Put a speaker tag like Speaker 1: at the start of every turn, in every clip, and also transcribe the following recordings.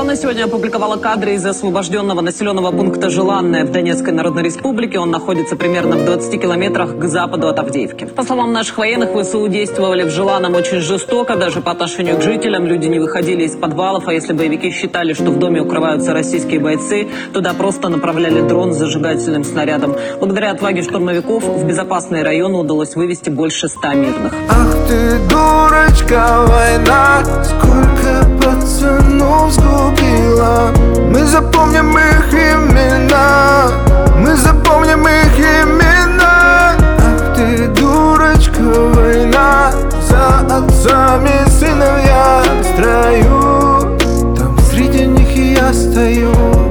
Speaker 1: Минобороны сегодня опубликовала кадры из освобожденного населенного пункта Желанное в Донецкой Народной Республике. Он находится примерно в 20 километрах к западу от Авдеевки. По словам наших военных, ВСУ действовали в Желанном очень жестоко, даже по отношению к жителям. Люди не выходили из подвалов, а если боевики считали, что в доме укрываются российские бойцы, туда просто направляли дрон с зажигательным снарядом. Благодаря отваге штурмовиков в безопасные районы удалось вывести больше 100 мирных.
Speaker 2: Ах ты, дурочка, война, сколько пацанов сгубила. Мы запомним их имена, мы запомним их имена. Ах ты, дурочка, война, за отцами сыновья в строю. Там среди них и я стою,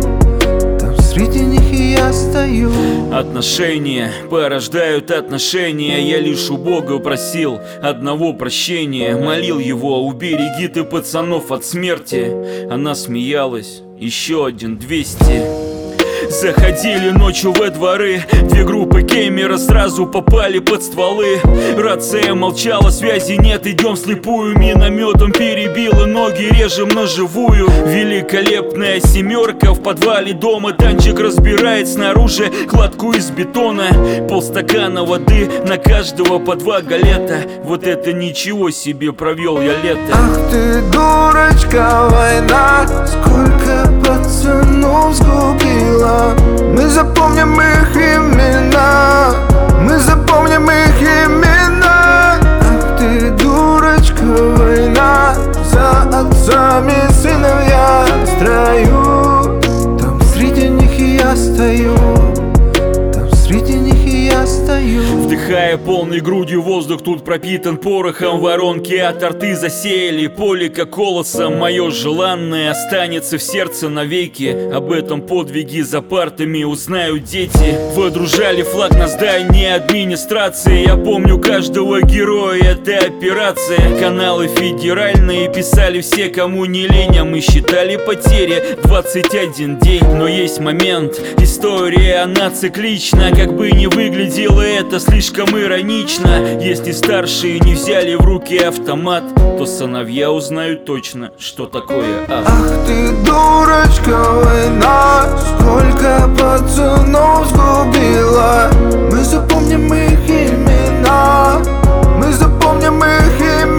Speaker 2: там среди них и я стою.
Speaker 3: Отношения порождают отношения. Я лишь у Бога просил одного прощения. Молил его: убереги ты пацанов от смерти. Она смеялась: еще один 200. Заходили ночью во дворы, две группы геймера сразу попали под стволы. Рация молчала, связи нет, идем вслепую. Минометом перебила ноги, режем на живую. Великолепная семерка в подвале дома. Танчик разбирает снаружи кладку из бетона. Полстакана воды на каждого по 2 галета. Вот это ничего себе, провел я лето.
Speaker 2: Ах ты, дурочка, война, сколько пацанов сгубила. Мы запомним их имена, мы запомним их имена. Ах ты, дурочка, война, за отцами сыновья в строю. Там среди них и я стою, там среди них и я стою.
Speaker 3: Вдыхая полной грудью воздух, тут пропитан порохом. Воронки от рты засеяли поле, как колосом. Мое желанное останется в сердце навеки. Об этом подвиге за партами узнают дети. Водружали флаг на здании администрации. Я помню каждого героя этой операции. Каналы федеральные писали все, кому не лень. А мы считали потери 21 день. Но есть момент, история, она циклична. Как бы ни выглядело это слишком иронично. Если старшие не взяли в руки автомат, то сыновья узнают точно, что такое ад.
Speaker 2: Ах ты, дурочка, война, сколько пацанов сгубила. Мы запомним их имена, мы запомним их имена.